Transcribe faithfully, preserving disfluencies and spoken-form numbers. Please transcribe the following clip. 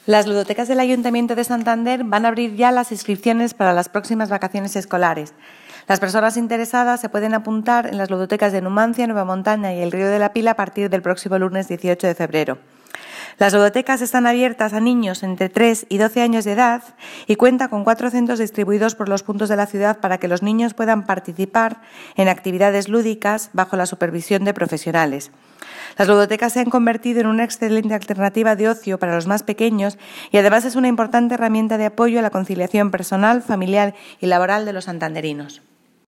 Las ludotecas del Ayuntamiento de Santander van a abrir ya las inscripciones para las próximas vacaciones escolares. Las personas interesadas se pueden apuntar en las ludotecas de Numancia, Nueva Montaña y el Río de la Pila a partir del próximo lunes dieciocho de febrero. Las ludotecas están abiertas a niños entre tres y doce años de edad y cuentan con cuatro centros distribuidos por los puntos de la ciudad para que los niños puedan participar en actividades lúdicas bajo la supervisión de profesionales. Las ludotecas se han convertido en una excelente alternativa de ocio para los más pequeños y además es una importante herramienta de apoyo a la conciliación personal, familiar y laboral de los santanderinos.